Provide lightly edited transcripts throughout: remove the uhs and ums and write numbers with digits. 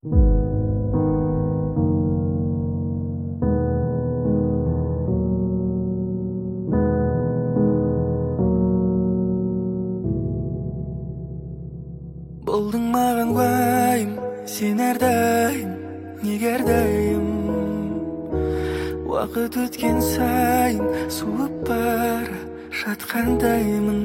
Болдың маған уайым, сен әрдайым, неге әрдайым. Уақыт өткен сайын суып бара жатқандаймын.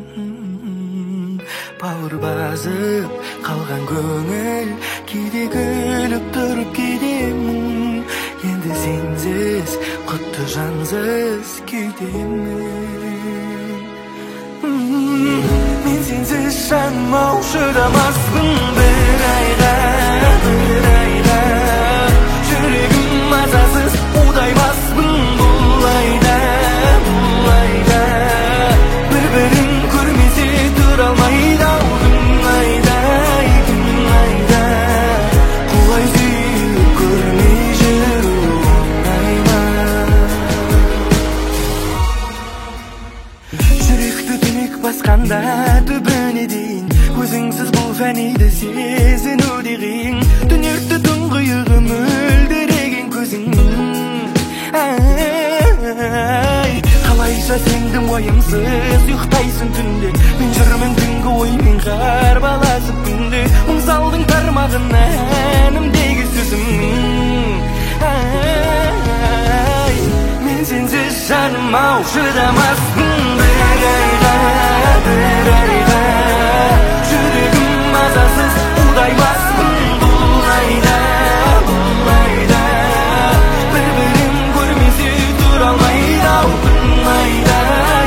Бауыр басып қалған көңіл, кейде күліп тұрып кейдемін. Енді сенсіз құтты жансыз күйдемін. Мен сенсіз жаным ау шыдамаспын бір айға. Жүрегім мазасыз удаймаспын бұл айда. Бір-бірін көрмесе тұра алмайды ау күн айда. Құлай сүйіп көрмей жүру оңай ма? Жүректі түнек басқанда түбіне дейін, өзіңсіз бұл фәниді сезіну де қиын. Түнекті тұңғиығы мөлдіреген көзің. Қалайша сендің уайымсыз ұйықтайсың түнде. Мен жүрмін түнгі оймен қарбаласып күнде. Мұң салдың тармағына әнімдегі сөзім. Мен сенсіз жаным ау шыдамаспын бір айға. Жүрегім мазасыз удаймаспын бұл айда. Бір-бірін көрмесе тұра алмайды ау күн айда.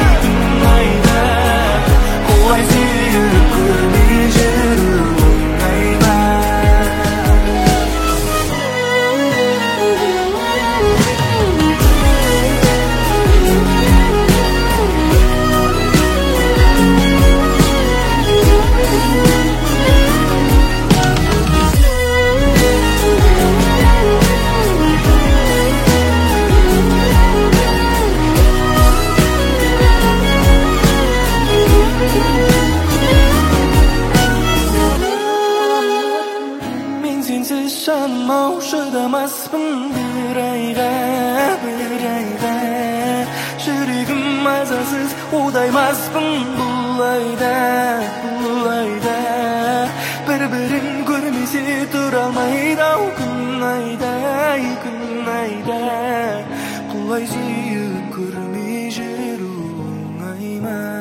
Құлай сүйіп көрмей жүру оңай ма? Мен сенсіз жаным ау шыдамаспын бір айға. Жүрегім мазасыз удаймаспын бұл айда. Бір-бірін көрмесе тұра алмайды ау күн айда. Құлай сүйіп көрмей жүру оңай ма?